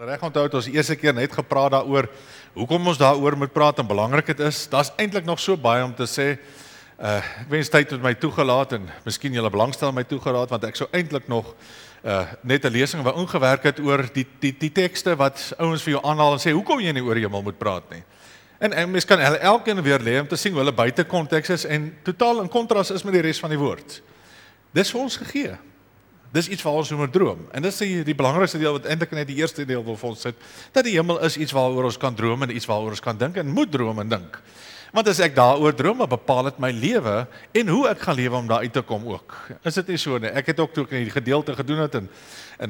reg onthou het ons die eerste keer net gepraat daaroor, hoekom ons daaroor moet praat en belangrik dit is. Daar's eintlik nog so baie om te sê. Ek wens tyd met my toegelaat en miskien julle belangstel my toegelaat, want ek sou eintlik nog net 'n lesing wat ingewerk het oor die tekste wat ouens vir jou aanhaal en sê, hoekom jy nie oor hemel moet praat nie. En mens kan elkeen weer leer om te sien hoe hulle buite konteks is en totaal in kontras is met die res van die woord. Dis vir ons gegee. Dis iets waar ons moet droom. En dis die belangrikste deel wat eintlik net die eerste deel wil vir ons sit, dat die hemel is iets waaroor ons kan droom en iets waaroor ons kan dink en moet droom en dink. Want as ek daaroor droom, dan bepaal dit my lewe en hoe ek gaan lewe om daar uit te kom ook. Is dit nie so nie? Ek het ook toe ek in die gedeelte gedoen het en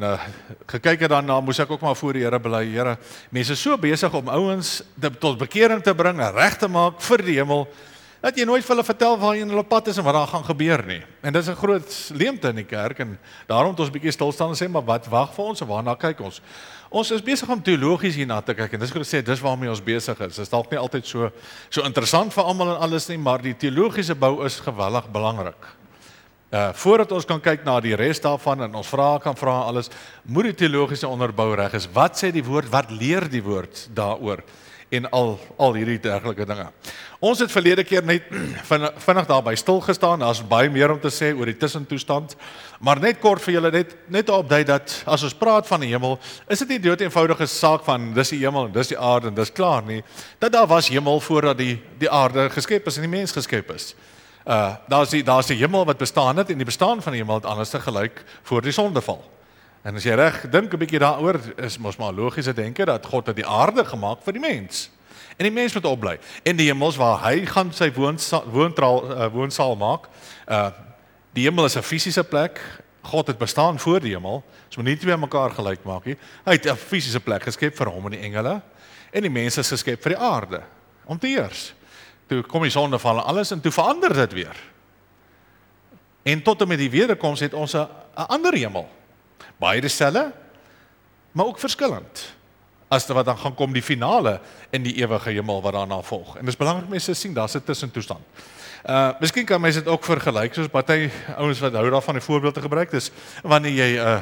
gekyk het daarna, moes ek ook maar voor die Here bely, Here, mense is so besig om ouens tot bekering te bring en reg te maak vir die hemel, dat jy nooit vir hulle vertel waar jy in hulle pad is en wat daar gaan gebeur nie. En dis 'n groot leemte in die kerk en daarom het ons 'n bietjie stil staan en sê, maar wat wag vir ons en waarna kyk ons? Ons is besig om teologies hierna te kyk en dis gesê, dis waarmee ons besig is. Dit is dalk nie altyd so interessant vir almal en alles nie, maar die teologiese bou is geweldig belangrik. Voordat ons kan kyk na die res daarvan en ons vrae kan vra alles, moet die teologiese onderbou reg is. Wat sê die woord? Wat leer die woord daaroor? En al hierdie dergelike dinge. Ons het verlede keer net vinnig daarby stil gestaan, daar's baie meer om te sê oor die tussentoestand, maar net kort vir julle net opdui dat as ons praat van die hemel, is dit nie dood eenvoudige saak van dis die hemel en dis die aarde en dis klaar nie, dat daar was hemel voordat die aarde geskep is en die mens geskep is. Daar's die hemel wat bestaan het en die bestaan van die hemel het anders te gelyk voor die sondeval. En as jy reg dink 'n bietjie daaroor, is mos maar logiese denke dat God het die aarde gemaak vir die mens. En die mens moet opbly. En die hemels waar hy gaan sy woonsaal maak. Die hemel is 'n fisiese plek. God het bestaan voor die hemel. Ons moet nie twee mekaar gelyk maak nie. Hy het 'n fisiese plek geskep vir hom en die engele. En die mense is geskep vir die aarde om te heers. Toe kom die sondeval en alles en toe verander dit weer. En tot en met die wederkoms het ons 'n ander hemel. Baie dieselfde, maar ook verskillend. As wat dan gaan kom die finale in die ewige hemel wat daarna volg. En dit is belangrik mense sien, daar's 'n tussentoestand. Miskien kan mense dit ook vergelyk, soos party ouens wat hou daarvan 'n voorbeeld te gebruik, dis wanneer jy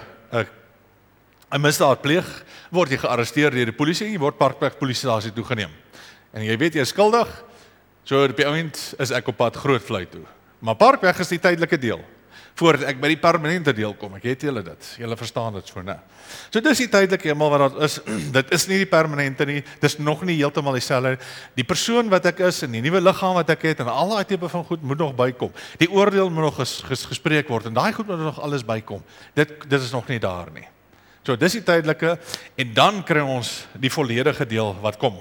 'n misdaad pleeg, word jy gearresteer deur die polisie en jy word Parkpleeg polisiestasie toegeneem. En jy weet jy is skuldig, so op die oomblik is ek op pad Grootvlei toe. Maar Parkpleeg is die tydelike deel. Voordat ek by die permanente deel kom, ek het julle dit, julle verstaan dit so, né? So dis die tydelike hemel wat dat is, dit is nie die permanente nie, dis nog nie heeltemal dieselfde. Die persoon wat ek is en die nuwe liggaam wat ek het en al daai tipe van goed moet nog bykom. Die oordeel moet nog gespreek word en daai goed moet nog alles bykom. Dit is nog nie daar nie. So dis die tydelike en dan kry ons die volledige deel wat kom.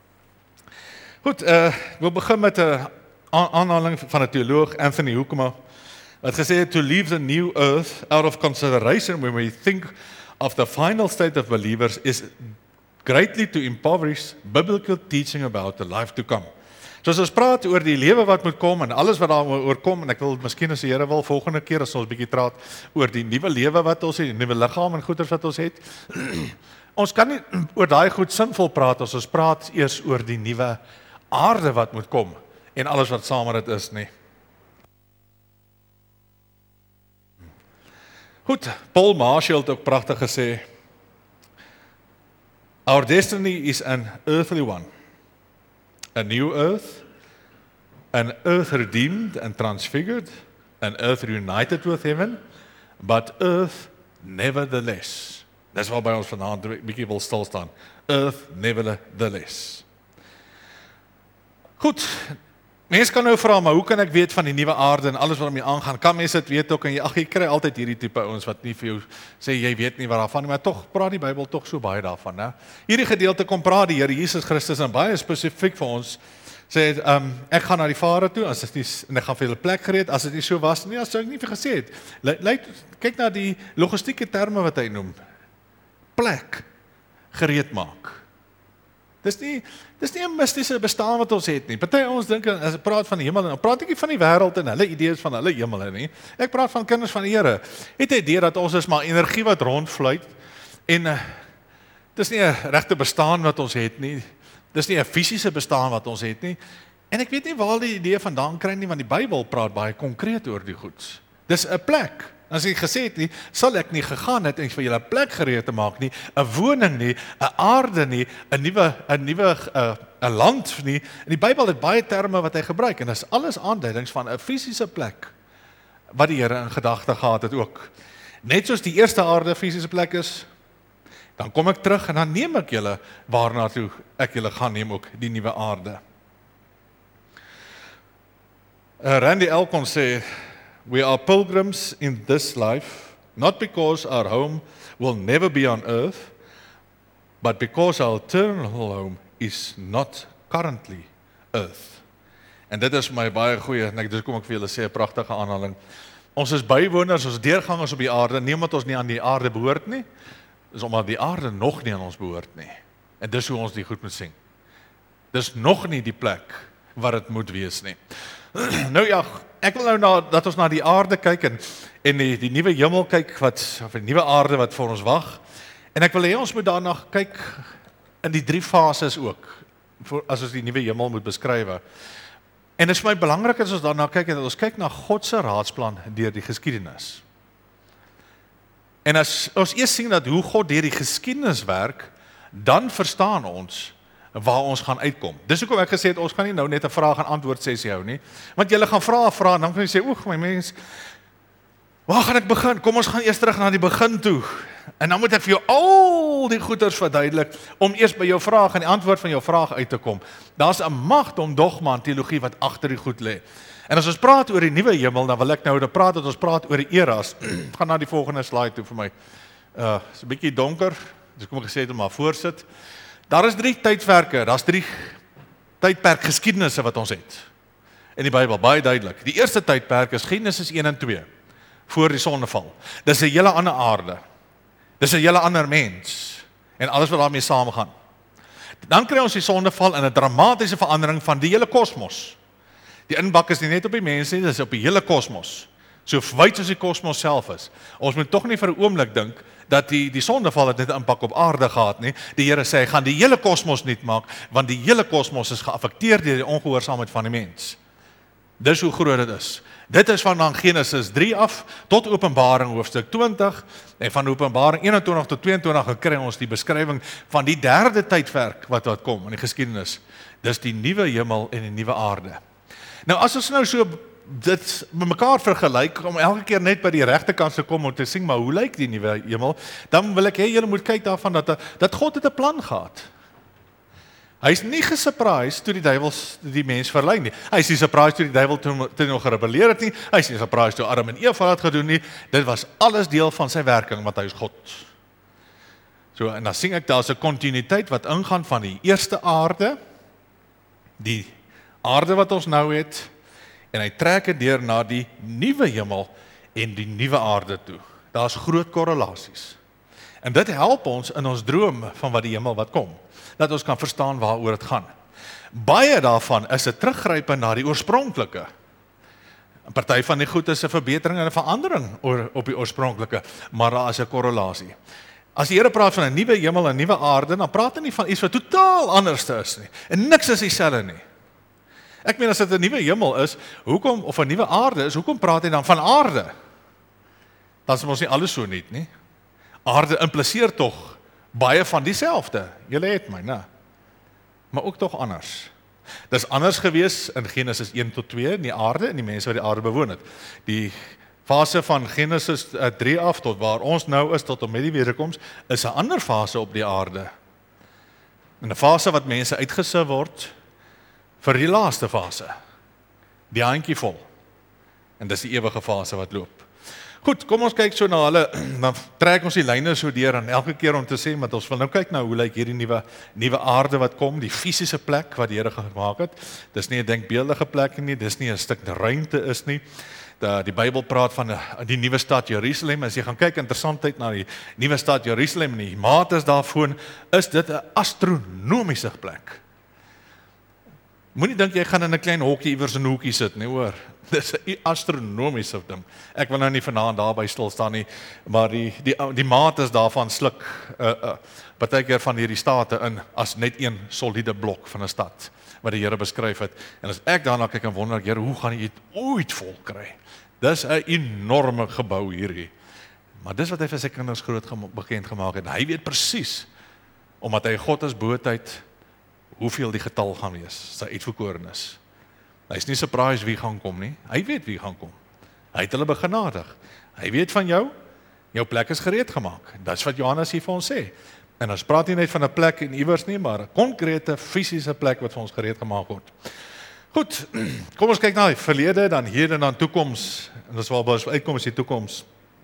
Goed, we'll begin met 'n aanhaling van 'n teoloog, Anthony Hoekema. Wat gesê het, to leave the new earth out of consideration when we think of the final state of believers is greatly to impoverish biblical teaching about the life to come. So as ons praat oor die lewe wat moet kom en alles wat daaroor kom, en ek wil miskien as die Here wil volgende keer as ons bietjie praat oor die nuwe lewe wat ons het, die nuwe liggaam en goeders wat ons het. Ons kan nie oor daai goed sinvol praat as ons praat eers oor die nuwe aarde wat moet kom en alles wat saam met dit is nie. Goed, Paul Marshall het ook pragtig gesê, our destiny is an earthly one. A new earth, an earth redeemed and transfigured, an earth united with heaven, but earth nevertheless. Dis waar by ons vanaand 'n bietjie wil stil staan. Earth nevertheless. Goed. Mense kan nou vra, maar hoe kan ek weet van die nuwe aarde en alles wat daarmee aangaan? Kan mense dit weet ook? En jy kry altyd hierdie tipe ouens wat nie vir jou sê jy weet nie wat daarvan nie, maar tog praat die Bybel tog so baie daarvan, né? Hierdie gedeelte kom praat die Here Jesus Christus en baie spesifiek vir ons sê ek gaan na die Vader toe as dit nie en ek gaan vir julle plek gereed as dit nie so was nie, as sou ek nie vir gesê het. Kyk na die logistieke terme wat hy noem. Plek gereed maak. Dis nie 'n mistiese bestaan wat ons het nie. Party ons dink as ek praat van die hemel, dan praat ek nie van die wêreld en hulle idees van hulle hemel nie. Ek praat van kinders van die Here. Het 'n idee dat ons is maar energie wat rondvluit en dis nie 'n regte bestaan wat ons het nie. Dis nie 'n fisiese bestaan wat ons het nie. En ek weet nie waar die idee vandaan kry nie, want die Bybel praat baie konkreet oor die goed. Dis 'n plek As hy gesê het nie, sal ek nie gegaan het en vir julle 'n plek gereed te maak nie, 'n woning nie, 'n aarde nie, 'n nuwe 'n land nie. In die Bybel het baie terme wat hy gebruik en dis alles aanduidings van 'n fisiese plek wat die Here in gedagte gehad het ook. Net soos die eerste aarde 'n fisiese plek is, dan kom ek terug en dan neem ek julle waarna toe ek julle gaan neem, ook die nuwe aarde. Randy Elkon sê, we are pilgrims in this life, not because our home will never be on earth, but because our eternal home is not currently earth. En dit is my baie goeie, en dis kom ek vir julle sê, 'n pragtige aanhaling. Ons is bywoners, ons deurgangers op die aarde, nie omdat ons nie aan die aarde behoort nie, dis omdat die aarde nog nie aan ons behoort nie. En dis hoe ons die goed moet sien. Dis nog nie die plek wat dit moet wees nie. Nou ja, ek wil nou dat ons na die aarde kyk en die nuwe hemel kyk, of die nuwe aarde wat vir ons wag. En ek wil hê ons moet daarna kyk in die 3 fases ook, as ons die nuwe hemel moet beskryf. En dit is vir my belangrik as ons daarna kyk, dat ons kyk na God se raadsplan deur die geskiedenis. En as ons eers sien dat hoe God deur die geskiedenis werk, dan verstaan ons waar ons gaan uitkom. Dis hoekom ek gesê het, ons gaan nie nou net 'n vraag en antwoord sessie hou nie. Want julle gaan vra en dan kan jy sê, oeg my mens, waar gaan ek begin? Kom ons gaan eers terug na die begin toe. En dan moet ek vir jou al die goeters verduidelik, om eers by jou vraag en die antwoord van jou vraag uit te kom. Daar's 'n magdom dogma en teologie wat agter die goed lê. En as ons praat oor die nuwe hemel, dan wil ek nou praat dat ons praat oor die eras. Gaan na die volgende slide toe vir my. Is 'n bietjie donker, dus kom ek gesê het om maar voorsit. Daar is 3 tydperke, daar's 3 tydperk geskiedenisse wat ons het. In die Bybel, baie duidelik. Die eerste tydperk is Genesis 1 en 2, voor die sondeval. Dis 'n hele ander aarde. Dis 'n hele ander mens, en alles wat daarmee saamgaan. Dan kry ons die sondeval en 'n dramatiese verandering van die hele kosmos. Die inbak is nie net op die mense nie, dis op die hele kosmos. So wyd as die kosmos self is. Ons moet tog nie vir 'n oomblik dink dat die sondeval het net 'n impak op aarde gehad nie. Die Here sê hy gaan die hele kosmos nuut maak, want die hele kosmos is geaffekteer deur die ongehoorsaamheid van die mens. Dis hoe groot dit is. Dit is van Genesis 3 af tot Openbaring hoofstuk 20, en van Openbaring 21 tot 22 kry ons die beskrywing van die derde tydperk wat kom in die geskiedenis. Dis die nuwe hemel en die nuwe aarde. Nou as ons nou so dit met mekaar vergelyk, om elke keer net by die regte kant te kom om te sien, maar hoe lyk die nuwe hemel, dan wil ek hê julle moet kyk daarvan dat God het 'n plan gehad. Hy is nie gesurprised toe die duiwels die mens verlei nie. Hy is nie surprised toe die duiwel toe nog gerebelleer het nie. Hy is nie surprised toe Adam en Eva het gedoen nie. Dit was alles deel van sy werking, want hy is God. So, en dan sien ek, daar's 'n kontinuïteit wat ingaan van die eerste aarde, die aarde wat ons nou het, en hy trek dit deur na die nuwe hemel en die nuwe aarde toe. Daar's groot korrelasies. En dit help ons in ons droom van wat die hemel wat kom, dat ons kan verstaan waaroor dit gaan. Baie daarvan is 'n teruggrype na die oorspronklike. 'n Party van die goed is 'n verbetering en 'n verandering op die oorspronklike, maar daar is 'n korrelasie. As die Here praat van 'n nuwe hemel en 'n nuwe aarde, dan praat hy nie van iets wat totaal anders is nie. En niks is dieselfde nie. Ek meen as dit 'n nuwe hemel is, hoekom of 'n nuwe aarde is, hoekom praat hy dan van aarde? Dan is mos nie alles so nuut nie. Aarde impliseer tog baie van dieselfde. Julle het my, né? Maar ook tog anders. Dis anders gewees in Genesis 1 tot 2 in die aarde en die mense wat die aarde bewoon het. Die fase van Genesis 3 af tot waar ons nou is tot en met die wederkoms is 'n ander fase op die aarde. 'n Fase wat mense uitgesit word vir die laaste fase. Die handjievol. En dis die ewige fase wat loop. Goed, kom ons kyk so na hulle, dan trek ons die lyne so deur en elke keer om te sê, want ons wil nou kyk na hoe lyk hierdie nuwe aarde wat kom, die fisiese plek wat die Here gemaak het. Dis nie 'n denkbeeldige plek nie, dis nie 'n stuk ruimte is nie. Die Bybel praat van die nuwe stad Jerusalem. As jy gaan kyk interessantheid na die nuwe stad Jerusalem en die mates daarvoor, is dit 'n astronomiese plek. Moenie dink jy gaan in 'n klein hokkie iewers in 'n hoekie sit nie, hoor. Dis 'n astronomiese ding. Ek wil nou nie vanaand daarby stil staan nie, maar die mates daarvan sluk partykeer van hierdie state in as net een soliede blok van 'n stad wat die Here beskryf het. En as ek daarna kyk en wonder, Here, hoe gaan jy dit ooit vol kry? Dis 'n enorme gebou hierdie. Maar dis wat hy vir sy kinders bekend gemaak het. Hy weet presies, omdat hy God is bootheid, hoeveel die getal gaan wees, sy uitverkorenes. Hy is nie surprised wie gaan kom nie. Hy weet wie gaan kom. Hy het hulle begenadig. Hy weet van jou plek is gereed gemaak. Dis wat Johannes hier vir ons sê. En ons praat nie net van 'n plek en iewers nie, maar 'n konkrete fisiese plek wat vir ons gereed gemaak word. Goed, kom ons kyk na die verlede, dan hede en dan toekoms. En dis waar ons uitkom is die toekoms.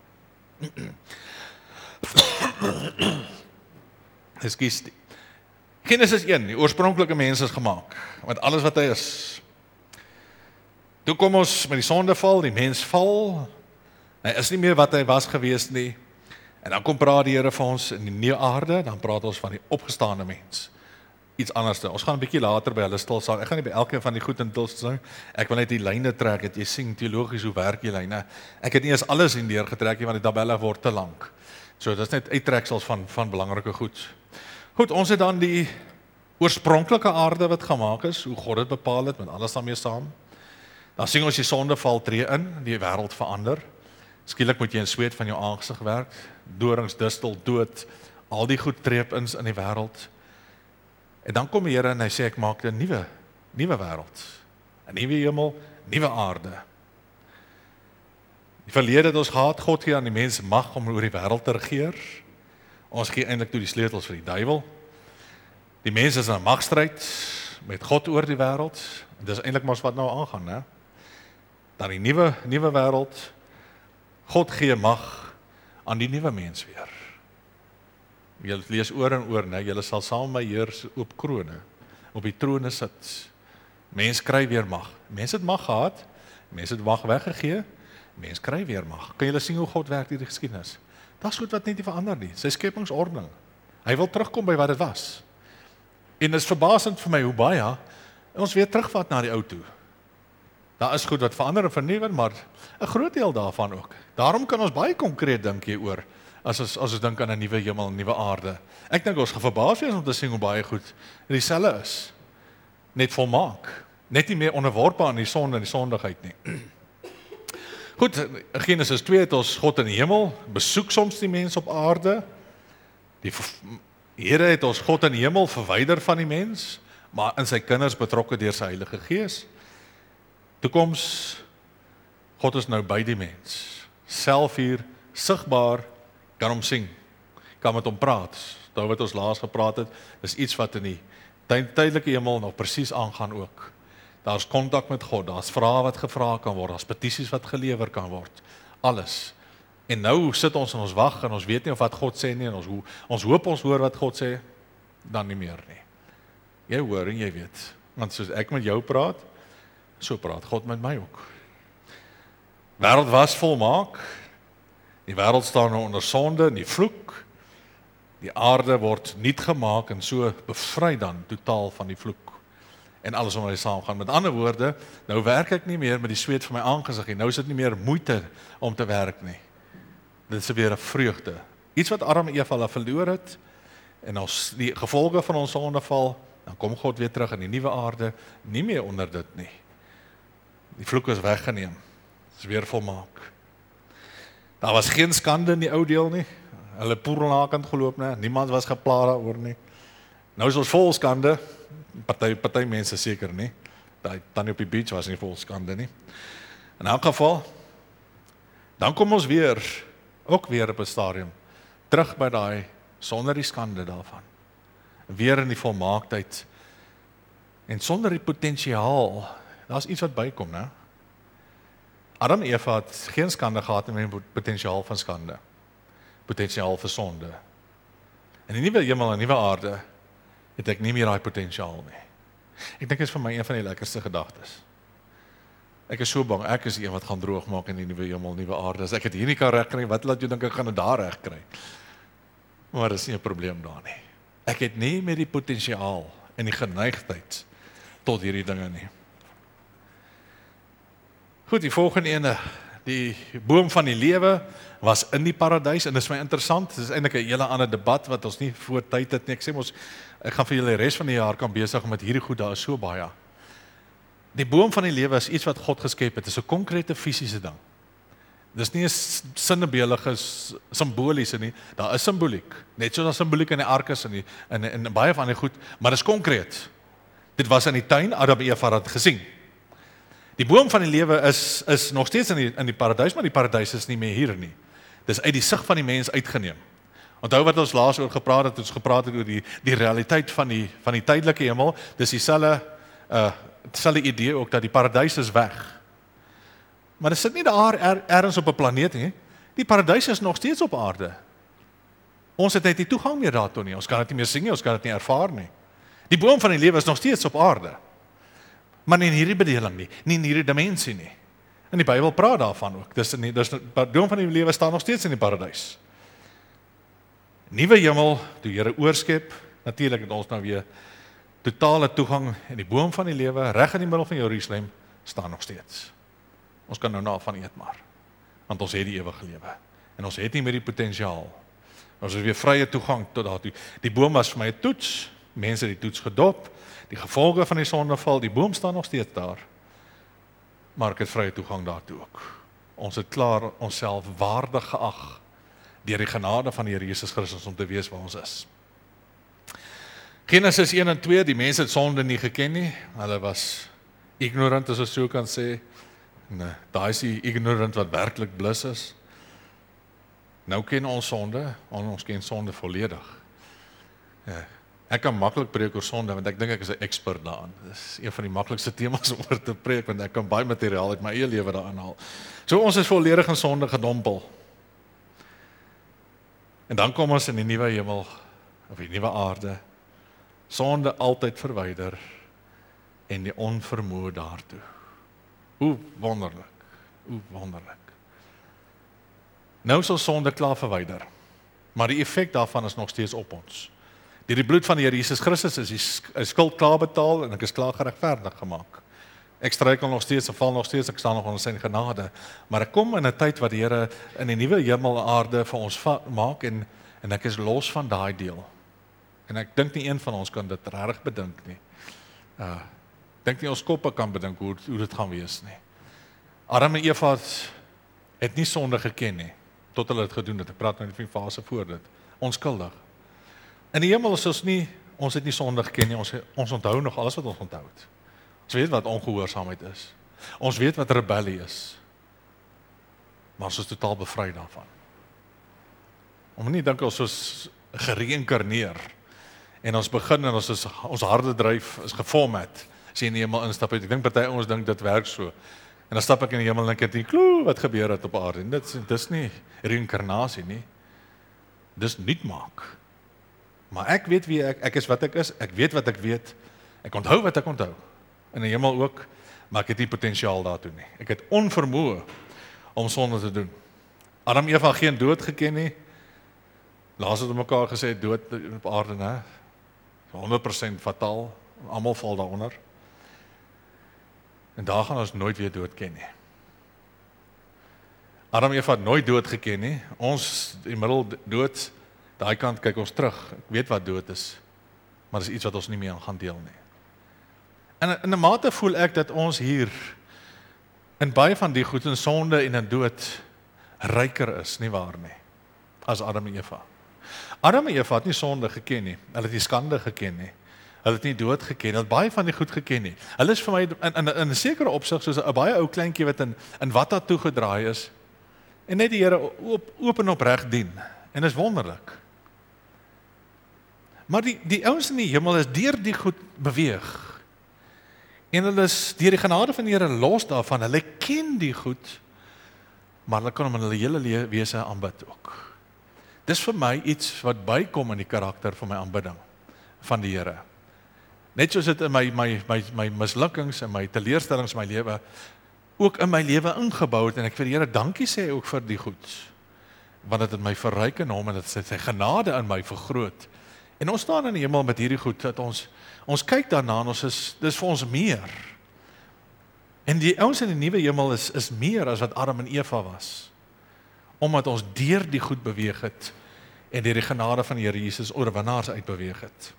Ekskuus. Genesis 1, die oorspronklike mens is gemaak, met alles wat hy is. Toe kom ons met die sondeval, die mens val, hy is nie meer wat hy was gewees nie, en dan kom praat die Here vir ons in die nuwe aarde, dan praat ons van die opgestaande mens, iets anders. Ons gaan 'n bietjie later by hulle stil staan, ek gaan nie by elkeen van die goed in stil staan, ek wil net die lyne trek, dat jy sien teologies hoe werk die lyne, ek het nie eens alles in deur getrek nie, want die tabelle word te lank, so dit is net uittreksels van belangrike goed. Goed, ons het dan die oorspronklike aarde wat gemaak is, hoe God dit bepaal het, met alles daarmee saam. Dan sien ons die sondeval tree in, die wêreld verander. Skielik moet jy in sweet van jou aangesig werk, dorings, distel, dood, al die goed treep-ins in die wêreld. En dan kom die Here en hy sê ek maak 'n nuwe wêreld, 'n nuwe hemel, nuwe aarde. Die verlede het ons gehad, God gee aan die mens mag om oor die wêreld te regeer. Ons gee eintlik toe die sleutels vir die duiwel. Die mense is in 'n magstryd met God oor die wêreld. En dis eintlik maar wat nou aangaan, né? Dan die nuwe wêreld. God gee mag aan die nuwe mens weer. Jy lees oor en oor, né? Julle sal saam met my heers op krone, op die trone sit. Mens kry weer mag. Mense het mag gehad, mense het mag weggegee, mens kry weer mag. Kan julle sien hoe God werk hierdie geskiedenis? Dis goed wat net nie verander nie. Sy skepingsordning. Hy wil terugkom by wat dit was. En dit is verbasend vir my hoe baie ons weer terugvat na die ou toe. Daar is goed wat verander en vernuwe, maar 'n groot deel daarvan ook. Daarom kan ons baie konkreet dink hieroor, as ons dink aan 'n nuwe hemel en 'n nuwe aarde. Ek dink ons gaan verbaas wees om te sien hoe baie goed dieselfde is. Net volmaak. Net nie meer onderworpe aan die sonde en die sondigheid nie. Goed, in Genesis 2 het ons God in die hemel, besoek soms die mens op aarde. Die Here het ons God in die hemel verwyder van die mens, maar in sy kinders betrokke deur sy Heilige Gees. Toekoms, God is nou by die mens, self hier, sigbaar, kan hom sien, kan met hom praat. Daar wat ons laas gepraat het, is iets wat in die tydelike hemel nog presies aangaan ook. Daar's kontak met God, daar's vrae wat gevra kan word, daar's petisies wat gelewer kan word, alles. En nou sit ons en ons wag en ons weet nie of wat God sê nie, en ons hoop ons hoor wat God sê, dan nie meer nie. Jy hoor en jy weet, want soos ek met jou praat, so praat God met my ook. Wêreld was volmaak, die wêreld staan nou onder sonde en die vloek, die aarde word nuut gemaak en so bevry dan totaal van die vloek. En alles om hy saamgaan. Met ander woorde, nou werk ek nie meer met die sweet van my aangesig nie. Nou is dit nie meer moeite om te werk nie. Dit is weer 'n vreugde. Iets wat Adam en Eva verloor het, en ons die gevolge van ons sondeval, dan kom God weer terug in die nuwe aarde, nie meer onder dit nie. Die vloek is weggeneem. Dit is weer volmaak. Daar was geen skande in die ou deel nie. Hulle poerelnakend geloop, nie. Niemand was gepla daaroor nie. Nou is ons vol skande. Party mense seker nie. Daai tannie op die beach was nie vol skande nie. In elk geval, dan kom ons weer, ook weer op 'n stadium, terug by daai, sonder die skande daarvan. Weer in die volmaaktheid, en sonder die potensiaal, daar's iets wat bykom, né? Adam en Eva het geen skande gehad met die potensiaal van skande, potensiaal vir sonde. En die nuwe hemel en nuwe aarde, het ek nie meer daai potensiaal nie. Ek dink dit is vir my een van die lekkerste gedagtes. Ek is so bang, ek is die een wat gaan droog maak in die nuwe hemel, nuwe aarde. As ek dit hier nie kan regkry, wat laat jou dink ek gaan dit daar regkry? Maar dis nie 'n probleem daar nie. Ek het nie meer die potensiaal en die geneigtheid tot hierdie dinge nie. Goed, die volgende ene, die boom van die lewe was in die paradys, en dit is my interessant, dit is eintlik 'n hele ander debat wat ons nie voor tyd het nie. Ek sê mos, ek gaan vir julle die res van die jaar kan besig met hierdie goed, daar is so baie. Die boom van die lewe is iets wat God geskep het, dit is 'n konkrete fisiese ding. Dis nie 'n sinnebeelige simboliese nie, daar is simboliek. Net soos daar simboliek in die ark is en baie van die goed, maar dis konkreet. Dit was in die tuin, Adam en Eva het gesien. Die boom van die lewe is nog steeds in die paradys, maar die paradys is nie meer hier nie. Dis uit die sig van die mens uitgeneem. Onthou wat ons laas oor gepraat het, ons gepraat het oor die realiteit van die tydelike hemel, dis dieselfde idee ook, dat die paradys is weg. Maar dit sit nie daar ergens op 'n planeet nie. Die paradys is nog steeds op aarde. Ons het net nie toegang meer daartoe nie. Ons kan dit nie meer sien nie, ons kan dit nie ervaar nie. Die boom van die lewe is nog steeds op aarde. Maar nie in hierdie bedeling nie, nie in hierdie dimensie nie. En die Bybel praat daarvan ook. Die boom van die lewe staan nog steeds in die paradys. Nuwe hemel, toe Here oorskep, natuurlik het ons nou weer totale toegang en die boom van die lewe reg in die middel van Jerusalem staan nog steeds. Ons kan nou daarvan eet maar, want ons het die ewige lewe en ons het nie meer die potensiaal. Ons het weer vrye toegang tot daartoe. Die boom was vir my 'n toets, mense het die toets gedop, die gevolge van die sondeval, die boom staan nog steeds daar, maar ek het vrye toegang daartoe ook. Ons het klaar onsself waardig geag deur die genade van die Here Jesus Christus om te wees waar ons is. Genesis 1 en 2, die mense het sonde nie geken nie, hulle was ignorant as ons so kan sê. Daai is die ignorant wat werklik blus is. Nou ken ons sonde, ons ken sonde volledig. Ja, ek kan maklik preek oor sonde, want ek dink ek is 'n ekspert daarin. Dis een van die maklikste temas om oor te preek, want ek kan baie materiaal uit my eie lewe daarin haal. So ons is volledig in sonde gedompel. En dan kom ons in die nuwe hemel, of die nuwe aarde, sonde altyd verwyder, en die onvermoë daartoe. Hoe wonderlik, hoe wonderlik. Nou sal sonde klaar verwyder, maar die effek daarvan is nog steeds op ons. Deur die bloed van die Here Jesus Christus is die skuld klaar betaal en ek is klaar geregverdig gemaak. Ek struikel nog steeds, ek val nog steeds, ek staan nog onder sy genade, maar ek kom in 'n tyd wat die Here in die nuwe hemel en aarde vir ons maak en ek is los van daai deel. En ek dink nie een van ons kan dit regtig bedink nie. Dink nie ons koppe kan bedink hoe dit gaan wees nie. Adam en Eva het nie sonde geken nie, tot hulle dit gedoen het. Ek praat nou net van die fase voor dit. Onskuldig. In die hemel is ons het nie sonde geken nie, ons onthou nog alles wat ons onthou het. Ons weet wat ongehoorsaamheid is. Ons weet wat rebellie is. Maar ons is totaal bevry daarvan. Om nie dink ons is gereïnkarneer en ons begin en ons harde dryf is geformat. As jy in die hemel instap het, ek dink party ons dink dit werk so. En dan stap ek in die hemel en ek het wat gebeur het op aarde. En dis nie reïnkarnasie nie. Dis nuut maak. Maar ek weet wie ek is wat ek is, ek weet wat ek weet, ek onthou wat ek onthou. In die hemel ook, maar ek het nie potensiaal daartoe nie. Ek het onvermoë om sonde te doen. Adam en Eva geen dood geken nie. Laas het mekaar gesê dood op aarde, né? 100% fataal, almal val daaronder. En daar gaan ons nooit weer dood ken nie. Adam en Eva het nooit dood geken nie. Ons in die middel dood, daai kant kyk ons terug. Ek weet wat dood is, maar dis iets wat ons nie meer gaan deel nie. En in 'n mate voel ek dat ons hier in baie van die goed en sonde en in dood ryker is, nie waar nie, as Adam en Eva. Adam en Eva het nie sonde geken nie, hulle het nie skande geken nie, hulle het nie dood geken, hulle het baie van die goed geken nie. Hulle is vir my in 'n sekere opsig soos 'n baie ou kleintjie wat in watta toegedraai is en net die Here oop en opreg dien. En dit is wonderlik. Maar die ouens in die hemel is deur die goed beweeg. En hulle is deur die genade van die Here los daarvan. Hulle ken die goed, maar hulle kan hom in hulle hele wese aanbid ook. Dis vir my iets wat bykom in die karakter van my aanbidding van die Here. Net soos dit in my mislukkings en my teleurstellings in my lewe ook in my lewe ingebou het en ek vir die Here dankie sê ook vir die goed. Want dit het my verryk in hom en dit het sy genade in my vergroot. En ons staan in die hemel met hierdie goed dat ons kyk daarna en dis vir ons meer. En die ouens in die nuwe hemel is meer as wat Adam en Eva was. Omdat ons deur die goed beweeg het en deur die genade van die Here Jesus oorwinnaars uitbeweeg het.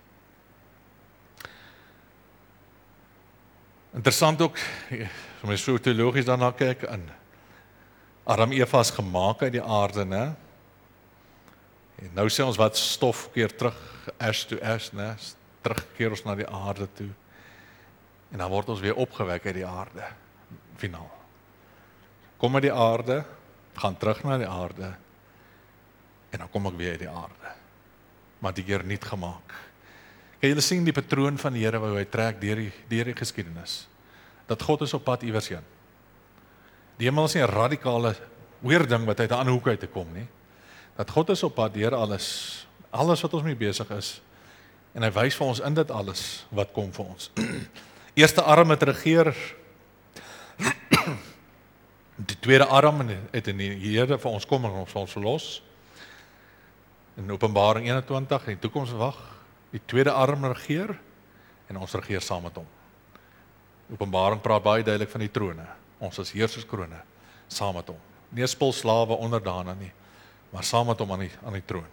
Interessant ook, as jy so teologies daarna kyk, Adam en Eva is gemaak uit die aarde, né? En nou sê ons wat stof keer terug, ash to ash, né? Terugkeer ons na die aarde toe. En dan word ons weer opgewek uit die aarde, finaal. Kom uit die aarde, gaan terug na die aarde, en dan kom ek weer uit die aarde. Maar die keer niet gemaak. Kan julle sien die patroon van die Here wat hy trek deur die geskiedenis? Dat God is op pad iewers heen. Die hemel is nie 'n radikale weer ding wat uit 'n ander hoek uit te kom nie. Dat God is op pad deur alles wat ons mee besig is. En hy wys vir ons in dit alles wat kom vir ons. Eerste arm het regeer. Die tweede arm het in die Here vir ons kom en ons verlos. In Openbaring 21, in die toekoms wag, die tweede arm regeer en ons regeer saam met hom. Openbaring praat baie duidelik van die trone. Ons is heerserskrone saam met hom. Nie 'n spul slawe onderdane nie, maar saam met hom aan die troon.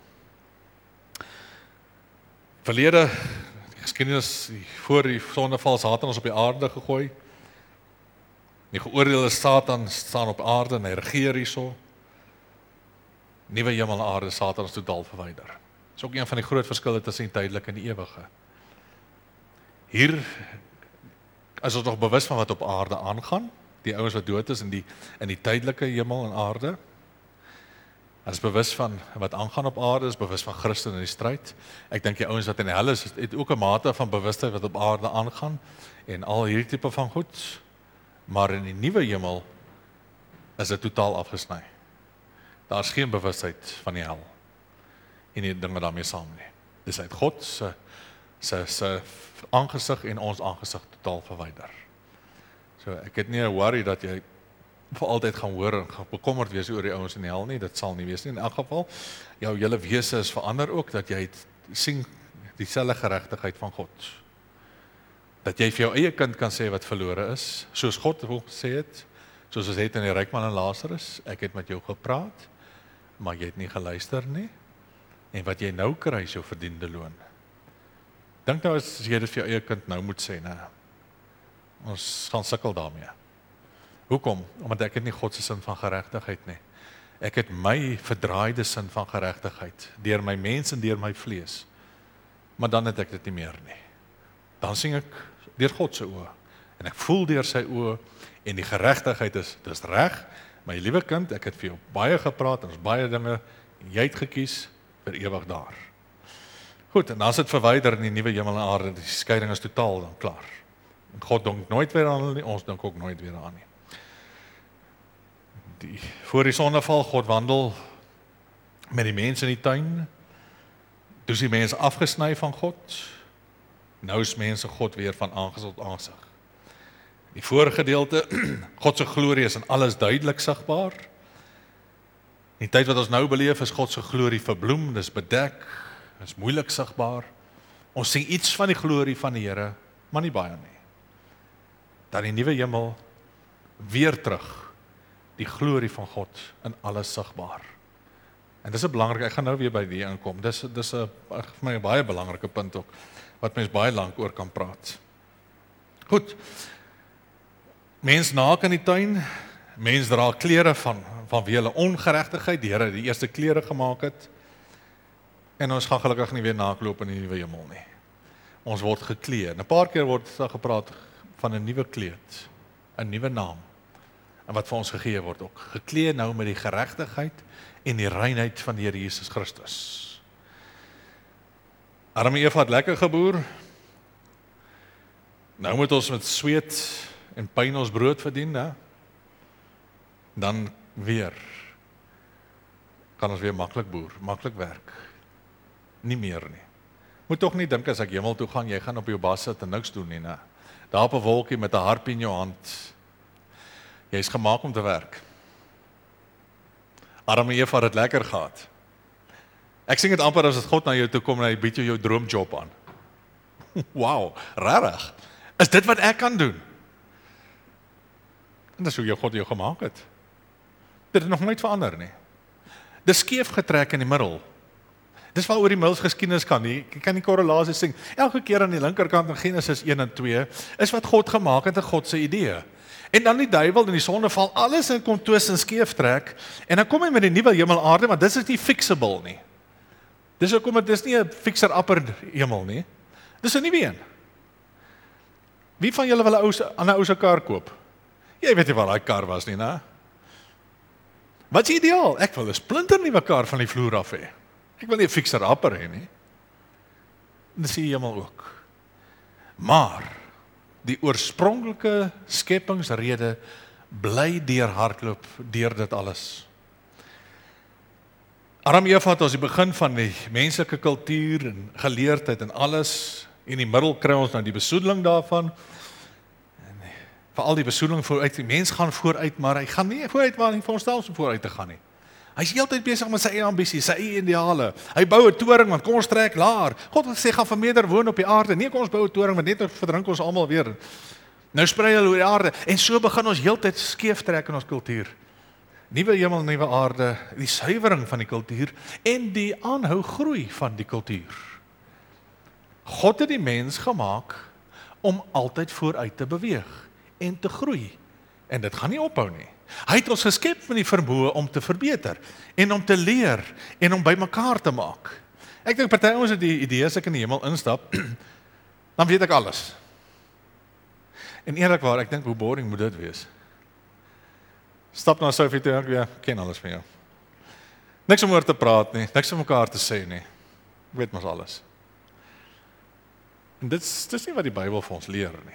Verlede geskiedenis voor die sondeval Satan ons op die aarde gegooi. Die geoordeelde Satan staan op aarde en hy regeer hierso. Nuwe hemel en aarde, Satan is totaal verwyder. Dis ook een van die groot verskille tussen die tydelike en die ewige. Hier is ons nog bewus van wat op aarde aangaan, die ouens wat dood is in die tydelike hemel en aarde. Ons is bewus van wat aangaan op aarde, is bewus van Christus in die stryd. Ek dink die ouens wat in die hel is, het ook 'n mate van bewustheid wat op aarde aangaan en al hierdie tipe van goed. Maar in die nuwe hemel is dit totaal afgesny. Daar is geen bewustheid van die hel en die dinge daarmee saam nie. Dis uit God se aangesig en ons aangesig totaal verwyder. So ek het nie 'n worry dat jy vir altyd gaan hoor en gaan bekommerd wees oor die ouens in die hel nie, dit sal nie wees nie. In elk geval, jou hele wese is verander ook, dat jy sien dieselfde geregtigheid van God. Dat jy vir jou eie kind kan sê wat verlore is, soos God gesê het, soos ons het in die ryk man en Lazarus, ek het met jou gepraat, maar jy het nie geluister nie, en wat jy nou kry is jou verdiende loon. Dink nou as jy dit vir jou eie kind nou moet sê, nee, ons gaan sukkel daarmee. Hoekom? Omdat ek het nie God se sin van geregtigheid nie. Ek het my verdraaide sin van geregtigheid, deur my mens en deur my vlees. Maar dan het ek dit nie meer nie. Dan sien ek deur God se oë, en ek voel deur sy oë, en die geregtigheid dis reg, my liewe kind, ek het vir jou baie gepraat, en ons baie dinge, en jy het gekies, vir ewig daar. Goed, en as dit verwyder in die nuwe hemel en aarde, die skeiding is totaal dan klaar. En God dink nooit weer aan hulle nie, ons dink ook nooit weer aan nie. Voor die sondeval, God wandel met die mense in die tuin, toe is die mense afgesny van God, nou is mense God weer van aangesig tot aangesig. Die vorige gedeelte, God se glorie is in alles duidelik sigbaar. In die tyd wat ons nou beleef, is God se glorie verbloem, dis bedek, is moeilik sigbaar. Ons sien iets van die glorie van die Here, maar nie baie nie. Dan die nuwe hemel, weer terug, die glorie van God in alles sigbaar. En dis 'n belangrike, ek gaan nou weer by die inkom, dis vir my 'n baie belangrike punt ook, wat mens baie lank oor kan praat. Goed, mens naak in die tuin, mens dra klere van wie hulle ongeregtigheid, die Here die eerste klere gemaak het, en ons gaan gelukkig nie weer naakloop in die nuwe hemel nie. Ons word geklee, en 'n paar keer word daar gepraat van 'n nuwe kleed, 'n nuwe naam, en wat vir ons gegee word ook, geklee nou met die geregtigheid en die reinheid van die Here Jesus Christus. Adam en Eva het lekker geboer, nou moet ons met sweet en pyn ons brood verdien, né? Dan weer, kan ons weer maklik boer, maklik werk, nie meer nie. Moet tog nie dink as ek hemel toe gaan, jy gaan op jou bas sit en niks doen nie, né? Daar op 'n wolkie met 'n harp in jou hand, jy is gemaak om te werk. Adam en Eva het lekker gehad. Ek sien dit amper as dit God na jou toe kom en hy bied jou droomjob aan. Wow, rarig. Is dit wat ek kan doen? En dis hoe jou God jou gemaak het. Dit het nog nooit verander nie. Dis skeef getrek in die middel. Dis waaroor die mils geskiedenis kan nie. Jy kan die korrelasie sien. Elke keer aan die linkerkant in Genesis 1 en 2 is wat God gemaak het 'n God se idee. En dan die duiwel en die sondeval, alles in kom twis en skeef trek, en dan kom hy met die nuwe hemel aarde, want dis is nie fixable nie. Dis hoekom dit is nie 'n fixer-upper hemel nie. Dis 'n nuwe een. Wie van julle wil 'n ou se kar koop? Jy weet nie wat daai kar was nie, né? Wat is ideaal? Ek wil 'n splinternuwe kar van die vloer af hê. Ek wil nie 'n fixer-upper hê nie. Dis die hemel ook. Maar die oorspronklike skepingsrede bly deurhardloop deur dit alles. Adam en Eva het ons die begin van die menslike kultuur en geleerdheid en alles, en in die middel kry ons nou die besoedeling daarvan. En veral die besoedeling vooruit, die mens gaan vooruit, maar hy gaan nie vooruit waar hy veronderstel om vooruit te gaan nie. Hy is heeltyd besig met sy eie ambisies, sy eie ideale. Hy bou 'n toring, want kom ons trek laer. God het gesê, gaan vermeerder woon op die aarde. Nee, kom ons bou 'n toring, want net verdrink ons almal weer. Nou sprei hulle oor die aarde, en so begin ons heeltyd skeef trek in ons kultuur. Nuwe hemel, nuwe aarde, die suiwering van die kultuur, en die aanhou groei van die kultuur. God het die mens gemaak om altyd vooruit te beweeg, en te groei. En dit gaan nie ophou nie. Hy het ons geskep met die vermoë om te verbeter, en om te leer, en om by mekaar te maak. Ek dink party ons het die idee, as ek in die hemel instap, dan weet ek alles. En eerlikwaar, ek dink hoe boring moet dit wees. Stap na Sophie toe, ek ken alles van jou. Niks om oor te praat nie, niks om mekaar te sê nie. Ek weet mos alles. En dis nie wat die Bybel vir ons leer nie.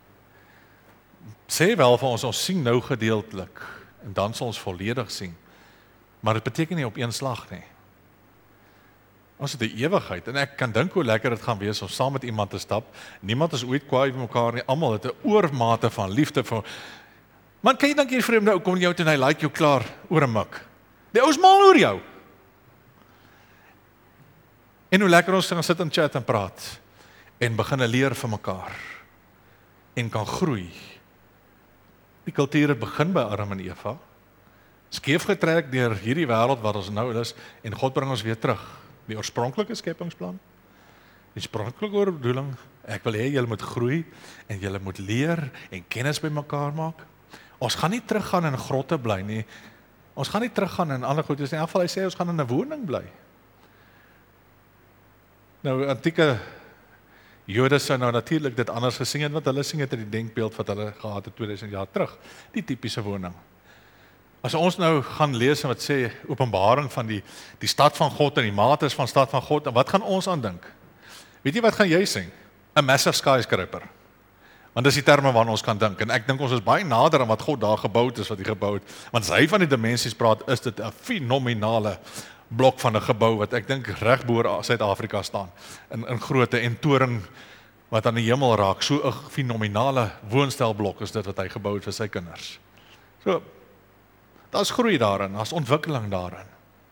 Sê wel vir ons sien nou gedeeltelik, en dan sal ons volledig sien. Maar dit beteken nie op een slag nie. Ons het 'n ewigheid, en ek kan dink hoe lekker dit gaan wees om saam met iemand te stap. Niemand is ooit kwaai vir mekaar nie, almal het 'n oormate van liefde vir. Man, kan jy dink jy vreemde ou kom jou toe en hy like jou klaar oor 'n mik. Die ou is mal oor jou. En hoe lekker ons gaan sit en chat en praat, en begin leer van mekaar, en kan groei. Die kultuur het begin by Adam en Eva, skeef getrek deur hierdie wêreld wat ons nou is, en God bring ons weer terug. Die oorspronklike skepingsplan, die oorspronklike bedoeling, ek wil hê julle moet groei, en julle moet leer, en kennis by mekaar maak. Ons gaan nie teruggaan in grotte bly nie, ons gaan nie teruggaan in ander goedes nie, in elk geval hy sê ons gaan in 'n woning bly. Nou, antieke Jode sou nou natuurlik dit anders gesien het, want hulle sien dit in die denkbeeld wat hulle gehad het 2000 jaar terug, die tipiese woning. As ons nou gaan lees wat sê Openbaring van die stad van God en die mates van stad van God, en wat gaan ons aan dink? Weet jy wat gaan jy sê? 'n Massive skyscraper. Want dis die terme waarna ons kan dink, en ek dink ons is baie nader aan wat God daar gebou het, wat hy gebou het. Want as hy van die dimensies praat, is dit 'n fenominale blok van 'n gebou wat ek dink reg bo Suid-Afrika staan, in grootte, en toring wat aan die hemel raak. So 'n fenominale woonstelblok is dit wat hy gebou het vir sy kinders. So, daar's groei daarin, daar's ontwikkeling daarin.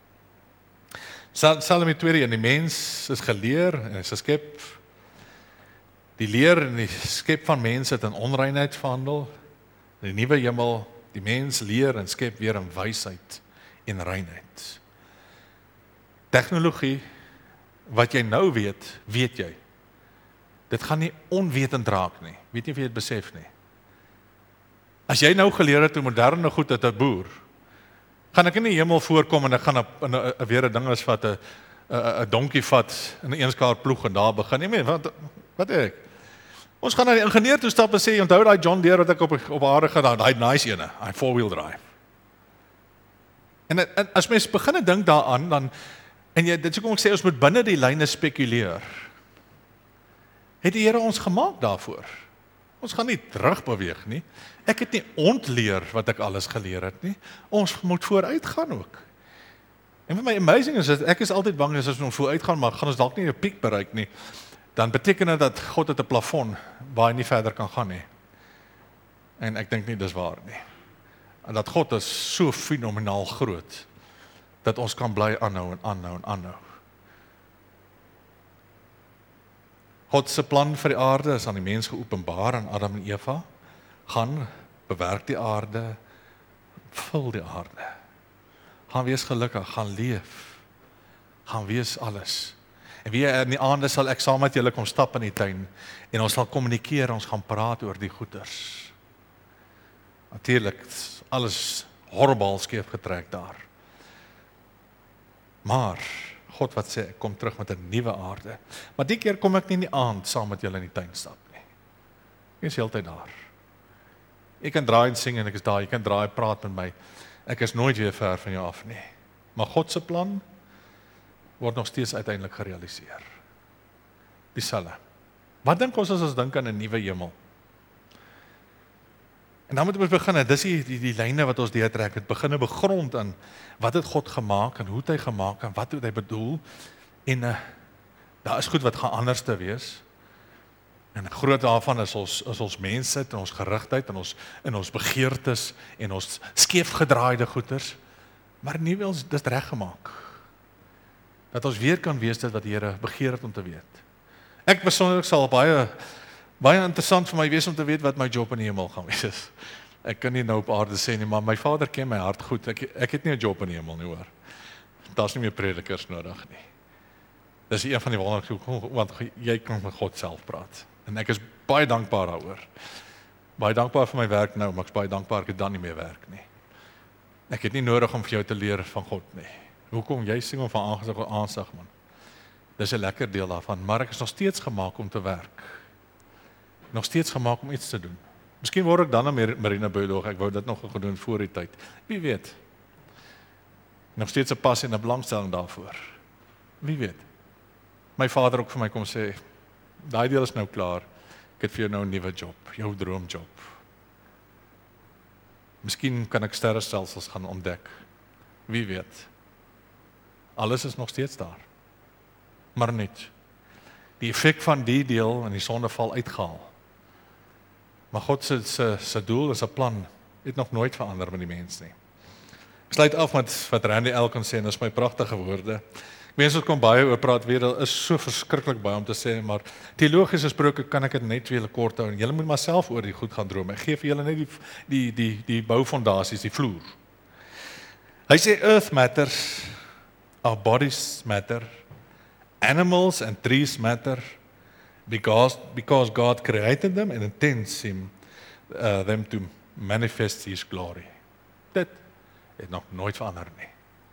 Psalm 2, en die mens is geleer en is geskep. Die leer en die skep van mense het in onreinheid verhandel. Die nuwe hemel, die mens leer en skep weer in wysheid en reinheid. Tegnologie, wat jy nou weet, weet jy. Dit gaan nie onwetend raak nie. Weet nie of jy dit besef nie. As jy nou geleer het hoe moderne goed het 'n boer, gaan ek in die hemel voorkom en ek gaan weer 'n ding is wat 'n donkie vat en 'n eenskaar ploeg en daar begin. Nee, wat ek? Ons gaan na die ingenieur toe stap en sê, onthou daai John Deere wat ek op aarde gedaan, daai nice ene, hy 4-wheel drive. En as mens begin dink daaraan, dan en dit is hoekom ek sê ons moet binne die lyne spekuleer. Het die Here ons gemaak daarvoor? Ons gaan nie terugbeweeg nie. Ek het nie ontleer wat ek alles geleer het nie. Ons moet vooruit gaan ook. En vir my amazing is dat ek is altyd bang as ons vooruit gaan, maar gaan ons dalk nie 'n piek bereik nie. Dan beteken dit dat God het 'n plafon waar hy nie verder kan gaan nie. En ek dink nie dis waar nie. En dat God is so fenomenaal groot dat ons kan bly aanhou en aanhou en aanhou. God se plan vir die aarde is aan die mens geopenbaar, aan Adam en Eva. Gaan bewerk die aarde, vul die aarde. Gaan wees gelukkig, gaan leef. gaan wees alles. En wie in die aande sal ek saam met julle kom stap in die tuin, en ons sal kommunikeer, ons gaan praat oor die goeders. Natuurlik, alles horribaal skeef getrek daar. Maar, God wat sê, ek kom terug met 'n nuwe aarde. Maar die keer kom ek nie in die aand saam met julle in die tuin stap nie. Ek is heeltyd daar. Jy kan draai en sing en ek is daar, jy kan draai en praat met my. Ek is nooit weer ver van jou af nie. Maar God se plan word nog steeds uiteindelik gerealiseer. Dieselfde. Wat dink ons as ons dink aan 'n nuwe hemel? En dan moet ons begin, dis die lyne wat ons deurtrek, het begin begrond aan wat het God gemaak en hoe het hy gemaak en wat het hy bedoel. En daar is goed wat gaan anders te wees. En 'n groot daarvan is ons mensheid en ons gerigtheid en ons begeertes en ons skeefgedraaide goeders. Maar nie wil ons dit reggemaak. Dat ons weer kan wees dit wat die Here begeer het om te weet. Ek persoonlik sal baie interessant vir my wees om te weet wat my job in die hemel gaan wees. Ek kan nie nou op aarde sê nie, maar my Vader ken my hart goed. Ek het nie 'n job in die hemel nie, hoor. Daar's nie meer predikers nodig nie. Dis een van die wonderlike, want jy kan met God self praat. En ek is baie dankbaar daaroor. Baie dankbaar vir my werk nou, maar ek is baie dankbaar ek het dan nie meer werk nie. Ek het nie nodig om vir jou te leer van God nie. Hoekom? Jy sing om van aangesig tot aansig, man. Dis 'n lekker deel daarvan, maar ek is nog steeds gemaak om te werk. Nog steeds gemaak om iets te doen. Miskien word ek dan 'n marinebioloog, ek wou dit nog gedoen voor die tyd. Wie weet? Nog steeds 'n passie en 'n belangstelling daarvoor. Wie weet? My vader ook vir my kom sê, daai deel is nou klaar, ek het vir jou nou 'n nuwe job, jou droomjob. Miskien kan ek sterrestelsels gaan ontdek. Wie weet? Alles is nog steeds daar. Maar net. Die effek van die deel in die sondeval uitgehaal. Maar God se doel is 'n plan, het nog nooit verander met die mens nie. Ek sluit af met wat Randy Elkins sê, en dis my pragtige woorde. Mense kom baie oor praat weer, daar is so verskriklik baie om te sê, maar teologies gesproke kan ek dit net weer kort hou, en julle moet maar self oor die goed gaan droom. Ek gee vir julle net die boufondasies, die vloer. Hy sê, earth matters, our bodies matter, animals and trees matter, because God created them and intends them to manifest His glory. Dit het nog nooit verander nie.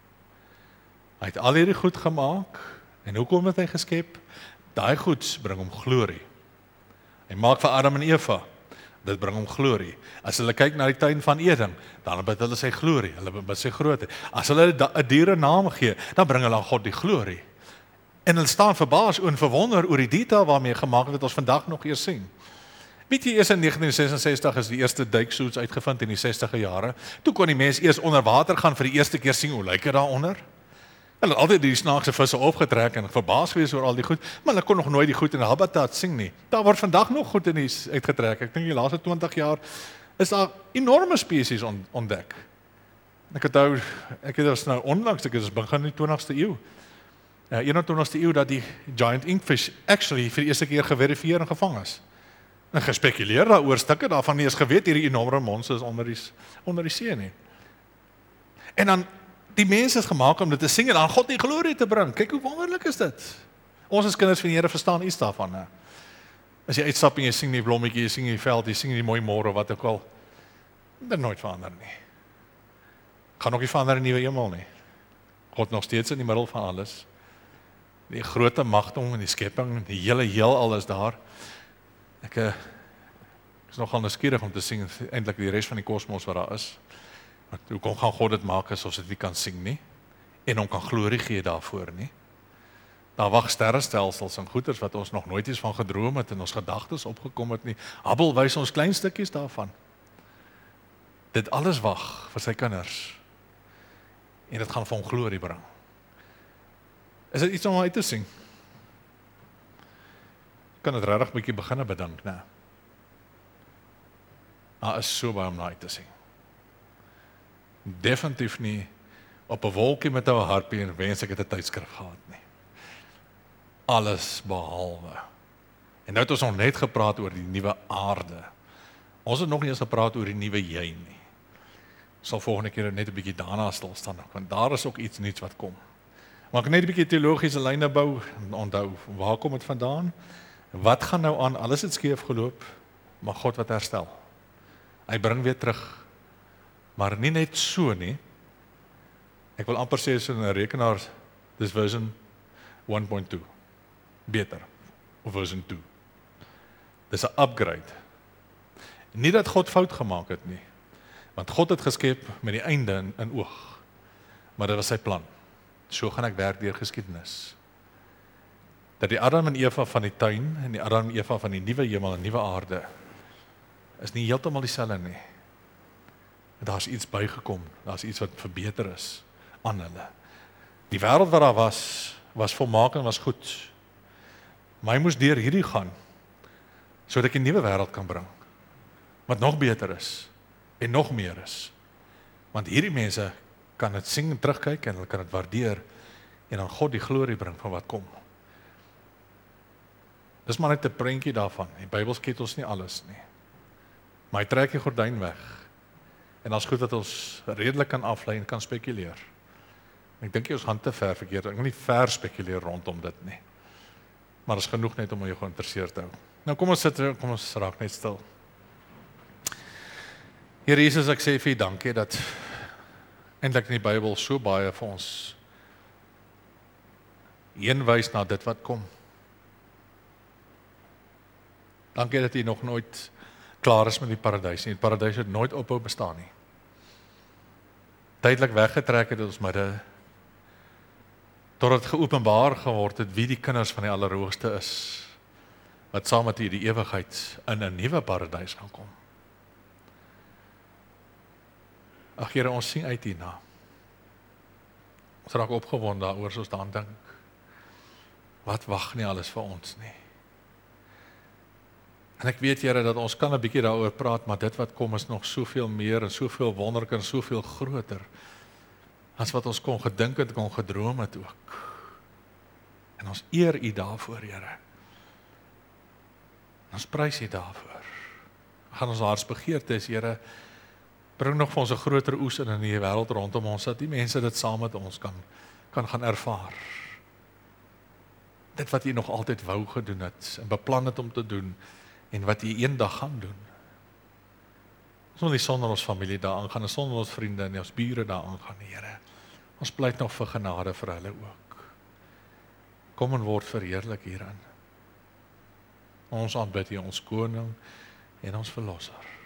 Hy het al hierdie goed gemaak, en hoekom het hy geskep? Daai goed bring hom glorie. Hy maak vir Adam en Eva, dit bring hom glorie. As hulle kyk na die tuin van Eden, dan bid hulle sy glorie, hulle bid sy grootheid. As hulle 'n dier 'n naam gee, dan bring hulle aan God die glorie. En hulle staan verbaas en verwonder oor die detail waarmee gemaak het wat ons vandag nog eers sien. Weet jy, eers in 1966 is die eerste duiksuits uitgevind in die 60e jare. Toe kon die mens eers onder water gaan vir die eerste keer sien hoe lyk dit daaronder. Hulle het altyd die snaakse visse opgetrek en verbaas gewees oor al die goed, maar hulle kon nog nooit die goed in 'n habitat sien nie. Daar word vandag nog goed in die uitgetrek. Ek dink die laaste 20 jaar is daar enorme spesies ontdek. Ek het nou onlangs, ek is begin in die 20ste eeu. 21ste eeu dat die giant inkfish actually vir die eerste keer geverifieer en gevang is. En gespekuleer daaroor, stukke daarvan nie eens geweet hierdie enorme monsters onder die see nie. En dan die mense is gemaak om dit te sing en aan God die glorie te bring. Kyk hoe wonderlik is dit. Ons as kinders van die Here verstaan iets daarvan. Hè? As jy uitstap en jy sing die blommetjie, jy sing die veld, jy sing die mooi môre wat ook al, dit nooit verander nie. Gaan ook nie verander in die nuwe hemel nie. God nog steeds in die middel van alles. Die groot magdom en die skepping, die hele heelal is daar. Ek is nogal nuuskierig om te sien eintlik die res van die kosmos wat daar is. Maar hoe gaan God dit maak as ons dit nie kan sien nie? En hom kan glorie gee daarvoor nie? Daar wag sterrestelsels en goeters wat ons nog nooit eens van gedroom het en ons gedagtes opgekom het nie. Hubble wys ons klein stukkies daarvan. Dit alles wag vir sy kinders. En dit gaan vir hom glorie bring. Is dit iets om uit te sien? Kan dit regtig 'n bietjie begin bedink, né? Daar is so baie om na uit te sien. Definitief nie op 'n wolkie met 'n harpie en wens ek het 'n tydskrif gehad nie. Alles behalwe. En nou het ons nog net gepraat oor die nuwe aarde. Ons het nog nie eens gepraat oor die nuwe jy nie. Ek sal volgende keer net 'n bietjie daarna stil staan, want daar is ook iets nuuts wat kom. Maar ek net 'n bietjie teologiese lyne bou en onthou, waar kom dit vandaan? Wat gaan nou aan? Alles het skeef geloop, maar God wat herstel. Hy bring weer terug. Maar nie net so nie. Ek wil amper sê so 'n rekenaar, dis version 1.2. Beter. Of version 2. Dis 'n upgrade. Nie dat God fout gemaak het nie. Want God het geskep met die einde in oog. Maar dit was sy plan. So gaan ek werk deur geskiedenis. Dat die Adam en Eva van die tuin en die Adam en Eva van die nuwe hemel en nuwe aarde is nie heeltemal dieselfde nie. Daar's iets bygekom, daar's iets wat verbeter is aan hulle. Die wêreld wat daar was volmaak en was goed. Maar hy moes deur hierdie gaan sodat ek 'n nuwe wêreld kan bring wat nog beter is en nog meer is. Want hierdie mense kan dit sien en terugkyk en hulle kan dit waardeer en aan God die glorie bring van wat kom. Dis maar net 'n prentjie daarvan. Die Bybel skep ons nie alles nie. Maar hy trek die gordyn weg. En as goed dat ons redelik kan aflei en kan spekuleer. Ek dink jy ons gaan te ver verkeerd. Ek wil nie ver spekuleer rondom dit nie. Maar is genoeg net om jou geïnteresseerd te hou. Nou kom ons raak net stil. Here Jesus, ek sê vir U dankie dat eintlik in die Bybel so baie vir ons heenwys na dit wat kom. Dankie dat U nog nooit klaar is met die paradys nie. Die paradys het nooit ophou bestaan nie. Tydelik weggetrek het ons midde, totdat geopenbaar geword het wie die kinders van die Allerhoogste is, wat saam met U die ewigheid in 'n nuwe paradys gaan kom. Ag Here, ons sien uit hierna. Ons raak opgewonde daaroor soos dan dink. Wat wag nie alles vir ons nie. En ek weet Here dat ons kan 'n bietjie daaroor praat, maar dit wat kom is nog soveel meer en soveel wonderlik en soveel groter as wat ons kon gedink het, kon gedroom het ook. En ons eer U daarvoor, Here. Ons prys U daarvoor. Gaan ons hartsbegeerte is, Here, bring nog vir ons 'n groter oes in die wêreld rondom ons, dat die mense dit saam met ons kan gaan ervaar. Dit wat U nog altyd wou gedoen het en beplan het om te doen en wat U eendag gaan doen. Ons wil nie sonder ons familie daar aangaan, en sonder ons vriende en ons bure daar aangaan, Here. Ons pleit nog vir genade vir hulle ook. Kom en word verheerlik hierin. Ons aanbid U, ons koning en ons verlosser.